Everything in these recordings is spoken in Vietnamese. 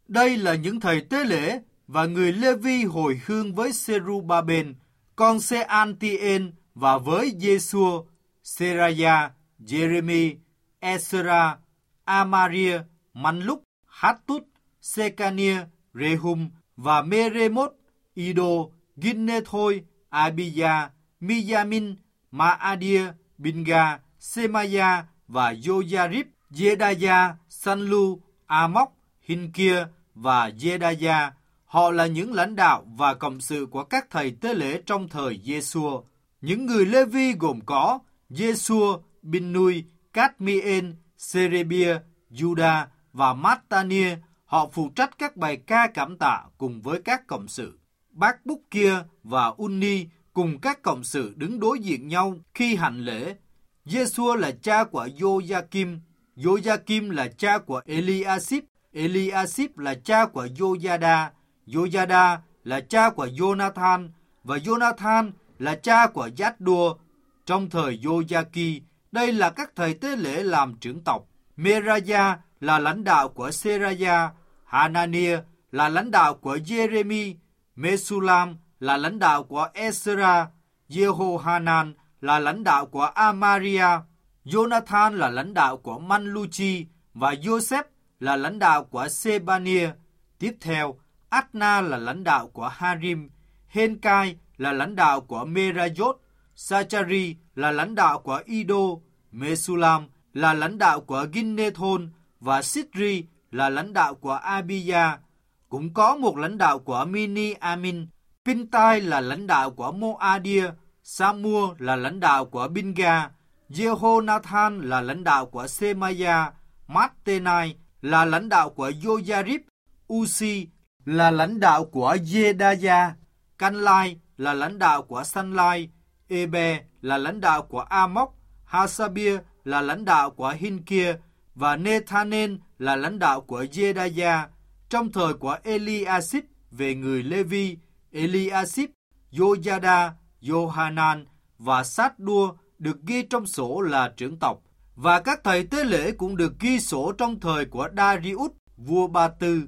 Đây là những thầy tế lễ và người Lê-vi hồi hương với Sê-ru-ba-bên, con Sê-an-ti-ên, và với Giê-xua, Sê-ra-gia, Giê-rê-mi, Ê-sơ-ra, A-ma-ria, Măn-lúc, Hát-tút, Sê-ca-nia, Rê-hum và Mê-rê-mốt, Ý-đô, Gin-nê-thôi, A-bi-gia, Mi-gia-min, Ma-a-đia, Bin-ga, Sê-ma-gia và Giô-gia-ríp, Giê-đa-gia, San-lu, A-móc, Hin-kia và Giê-đa-gia. Họ là những lãnh đạo và cộng sự của các thầy tế lễ trong thời Giê-xua. Những người Lê-vi gồm có Giê-xua, Bin-nui, Cát-mi-ên, Sê-rê-bia, Giu-đa và Mát-ta-nia. Họ phụ trách các bài ca cảm tạ cùng với các cộng sự. Bác Búc Kia và Un-ni cùng các cộng sự đứng đối diện nhau khi hành lễ. Giê-xua là cha của Giô-gia-kim, Giô-gia-kim là cha của Eli-a-síp, Eli-a-síp là cha của Giô-gia-đa, Giô-gia-đa là cha của Giô-na-than và Giô-na-than là cha của Giát-đua. Trong thời Giô-gia-ki, đây là các thầy tế lễ làm trưởng tộc. Mê-ra-gia là lãnh đạo của Sê-ra-gia, Hanania là lãnh đạo của Giê-rê-mi, Mê-su-lam là lãnh đạo của Ê-sơ-ra, Giê-hô-ha-nan là lãnh đạo của A-ma-ria, Giô-na-than là lãnh đạo của Man-lu-chi và Giô-sép là lãnh đạo của Sê-ba-nia. Tiếp theo, Át-na là lãnh đạo của Ha-rim, Hên-cai là lãnh đạo của Mê-ra-dốt, Sa-cha-ri là lãnh đạo của Ý-đô, Mê-su-lam là lãnh đạo của Gin-nê-thôn và Sít-ri là lãnh đạo của A-bi-gia. Cũng có một lãnh đạo của Mini-amin, Pin-tai là lãnh đạo của Mô-a-đia, Sa-mua là lãnh đạo của Bin-ga, Giê-hô-na-than là lãnh đạo của Sê-ma-gia, Mát-tê-nai là lãnh đạo của Giô-gia-ríp, U-si là lãnh đạo của Giê-đa-gia, Can-lai là lãnh đạo của San-lai, Ê-bê là lãnh đạo của A-móc, Ha-sa-bia là lãnh đạo của Hin-kia và Nê-tha-nên là lãnh đạo của Giê-đa-gia. Trong thời của Eli-a-síp về người Lê-vi, Eli-a-síp, Giô-gia-đa, Giô-ha-nan và Sát-đua được ghi trong sổ là trưởng tộc, và các thầy tế lễ cũng được ghi sổ trong thời của Đa-ri-út, vua Ba Tư.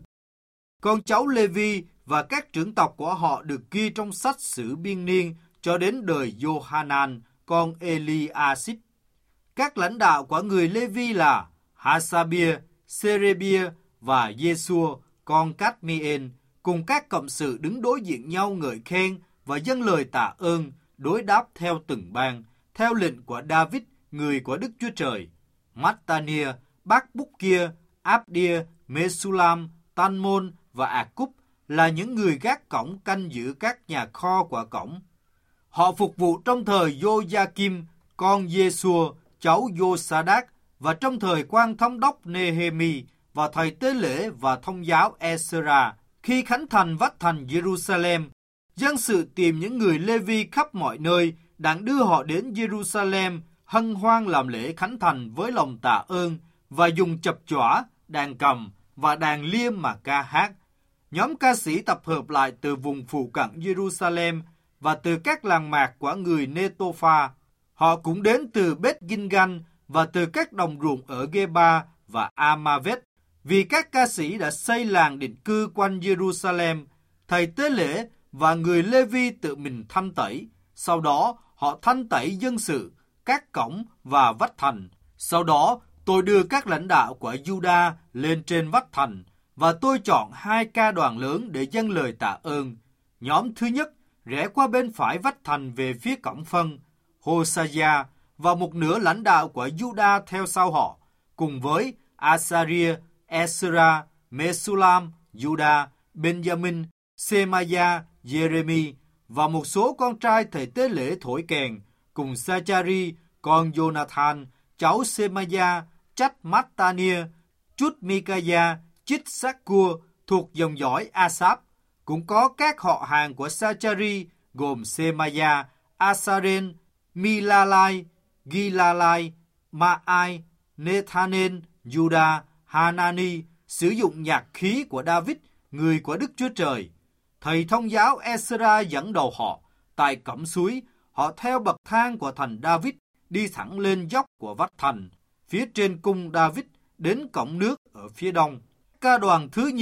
Con cháu Lê-vi và các trưởng tộc của họ được ghi trong sách sử biên niên cho đến đời Giô-ha-nan, con Eli-a-síp. Các lãnh đạo của người Lê-vi là Ha-sa-bia, Sê-rê-bia và Giê-xua, con Cát-mi-ên, cùng các cộng sự đứng đối diện nhau ngợi khen và dâng lời tạ ơn, đối đáp theo từng bang, theo lệnh của David, người của Đức Chúa Trời. Mát-ta-nia, Bác Búc Kia, Áp-đia, Mê-su-lam, Tan-môn và Ạc-cúp là những người gác cổng canh giữ các nhà kho của cổng. Họ phục vụ trong thời Giô-gia-kim, con Giê-xua, cháu Giô-sa-đác, và trong thời quan thống đốc Nê-hê-mi và thầy tế lễ và thông giáo Ê-sơ-ra. Khi khánh thành vách thành Giê-ru-sa-lem, dân sự tìm những người Lê-vi khắp mọi nơi đặng đưa họ đến Giê-ru-sa-lem hân hoan làm lễ khánh thành với lòng tạ ơn và dùng chập chõa, đàn cầm và đàn liêm mà ca hát. Nhóm ca sĩ tập hợp lại từ vùng phụ cận Giê-ru-sa-lem và từ các làng mạc của người Nê-tô-pha. Họ cũng đến từ Bết-gin-gan và từ các đồng ruộng ở Gê-ba và A-ma-vết. Vì các ca sĩ đã xây làng định cư quanh Giê-ru-sa-lem, thầy tế lễ và người Lê-vi tự mình thanh tẩy. Sau đó, họ thanh tẩy dân sự, các cổng và vách thành. Sau đó, tôi đưa các lãnh đạo của Giu-đa lên trên vách thành, và tôi chọn 2 ca đoàn lớn để dâng lời tạ ơn. Nhóm thứ nhất rẽ qua bên phải vách thành về phía cổng phân, Hô-sa-gia, và một nửa lãnh đạo của Giu-đa theo sau họ, cùng với A-sa-ria, Ê-sơ-ra, Mê-su-lam, Giu-đa, Ben-gia-min, Sê-ma-gia, Giê-rê-mi và một số con trai thầy tế lễ thổi kèn, cùng Sa-cha-ri, con Giô-na-than, cháu Sê-ma-gia, Chách Mát-ta-nia, Chút Mi-ca-gia, Chít Sắc-cua thuộc dòng dõi A-sáp. Cũng có các họ hàng của Sa-cha-ri gồm Sê-ma-gia, A-sa-ren, Mi-la-lai, Gi-la-lai, Ma-ai, Nê-tha-nên, Giu-đa, Ha-na-ni sử dụng nhạc khí của David, người của Đức Chúa Trời. Thầy thông giáo Ê-sơ-ra dẫn đầu họ. Tại cổng suối, họ theo bậc thang của thành David đi thẳng lên dốc của vách thành, phía trên cung David đến cổng nước ở phía đông. Ca đoàn thứ nhì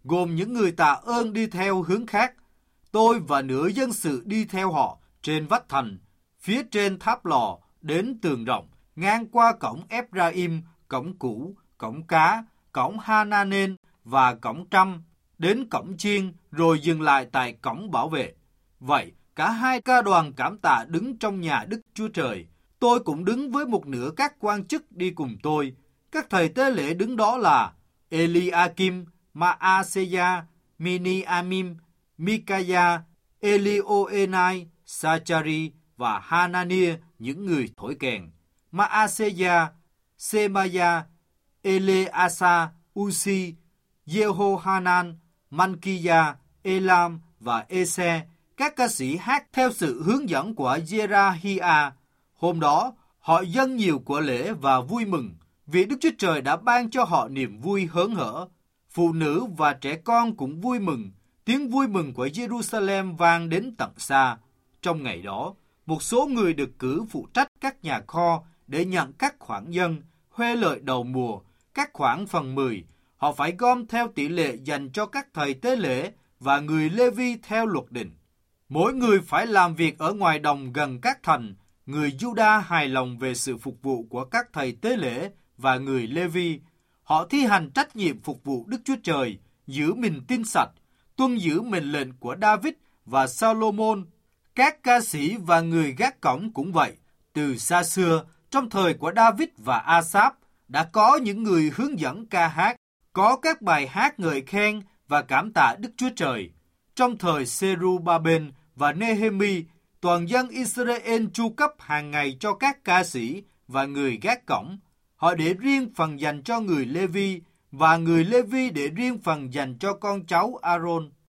gồm những người tạ ơn đi theo hướng khác. Tôi và nửa dân sự đi theo họ trên vách thành, phía trên tháp lò, đến tường rộng, ngang qua cổng Ephraim, cổng cũ, cổng cá, cổng Hananen và cổng Trăm, đến cổng chiên, rồi dừng lại tại cổng bảo vệ. Vậy, cả hai ca đoàn cảm tạ đứng trong nhà Đức Chúa Trời. Tôi cũng đứng với một nửa các quan chức đi cùng tôi. Các thầy tế lễ đứng đó là Eliakim, Maaseya, Miniamim, Mikaya, Elioenai, Sachari và Hanania, những người thổi kèn. Maaseya, Semaya, Eleasa, Uzi, Jehohanan, Mankiya, Elam và Ese, các ca sĩ hát theo sự hướng dẫn của Jerahia. Hôm đó, họ dâng nhiều của lễ và vui mừng, vì Đức Chúa Trời đã ban cho họ niềm vui hớn hở. Phụ nữ và trẻ con cũng vui mừng, tiếng vui mừng của Jerusalem vang đến tận xa. Trong ngày đó, một số người được cử phụ trách các nhà kho để nhận các khoản dân, huê lợi đầu mùa, các khoản phần 10. Họ phải gom theo tỷ lệ dành cho các thầy tế lễ và người Lê-vi theo luật định. Mỗi người phải làm việc ở ngoài đồng gần các thành. Người Juda hài lòng về sự phục vụ của các thầy tế lễ và người Lê-vi. Họ thi hành trách nhiệm phục vụ Đức Chúa Trời, giữ mình tinh sạch, tuân giữ mệnh lệnh của David và Salomon. Các ca sĩ và người gác cổng cũng vậy. Từ xa xưa, trong thời của David và Asaph, đã có những người hướng dẫn ca hát, có các bài hát ngợi khen và cảm tạ Đức Chúa Trời. Trong thời Serubabên và Nehemi, toàn dân Israel chu cấp hàng ngày cho các ca sĩ và người gác cổng. Họ để riêng phần dành cho người Lê-vi và người Lê-vi để riêng phần dành cho con cháu Aaron.